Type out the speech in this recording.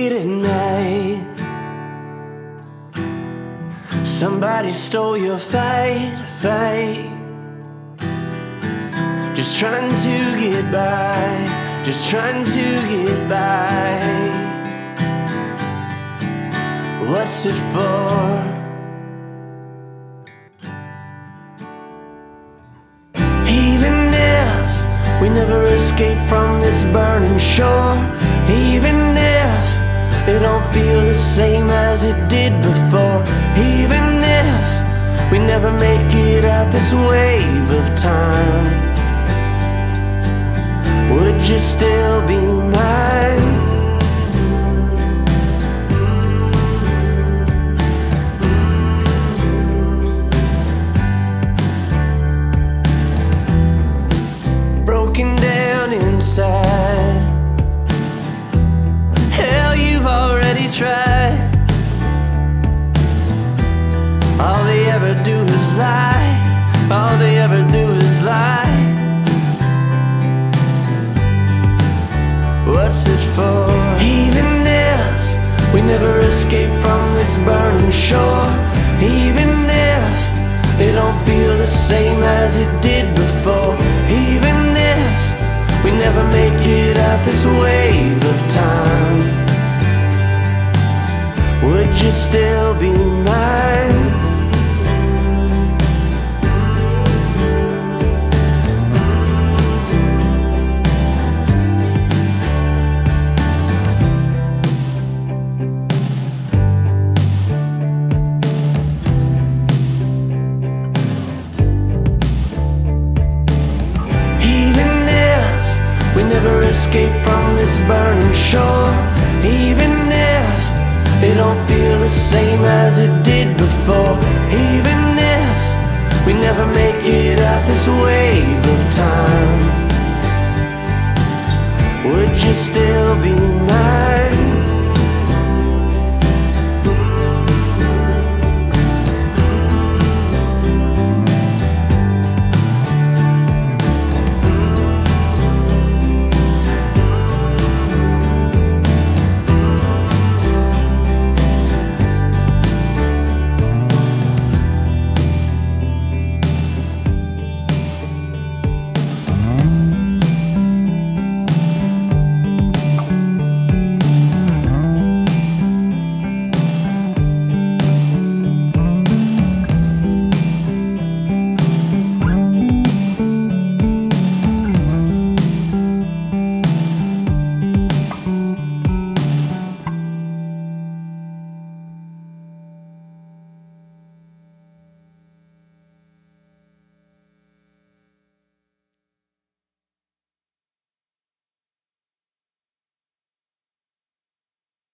late at night, somebody stole your fight. Just trying to get by, just trying to get by. What's it for? Even if we never escape from this burning shore, even if it don't feel the same as it did before, even if we never make it out this wave of time, would you still be mine? Broken down inside, hell, you've already tried. All they ever do is lie, all they ever do is lie. What's it for? Even if we never escape from this burning shore, even if it don't feel the same as it did before, even if we never make it out this wave of time, would you still be mine? We never escape from this burning shore,